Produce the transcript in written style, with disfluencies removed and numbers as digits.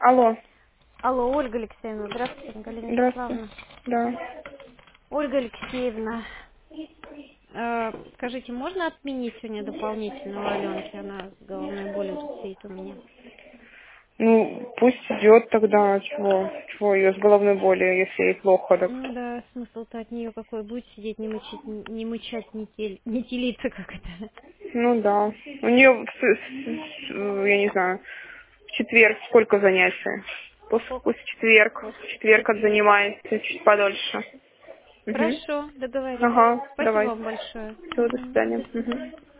Алло. Алло, Ольга Алексеевна, здравствуйте, Галина Здравствуйте. Вячеславовна. Да. Ольга Алексеевна, скажите, можно отменить сегодня дополнительную Аленки? Она с головной болью тут сидит у меня. Ну, пусть идет тогда, чего ее с головной болью, если ей плохо, так. Ну да, смысл-то от нее какой будет сидеть, не мычать, не телиться как это. Ну да. У нее, я не знаю, в четверг сколько занятий? Пусть, Сколько? пусть в В четверг четверг. отзанимается чуть подольше. Угу. Хорошо, договорились. Ага, Спасибо давай. вам большое. Все, до Мгм, свидания. до свидания. Угу.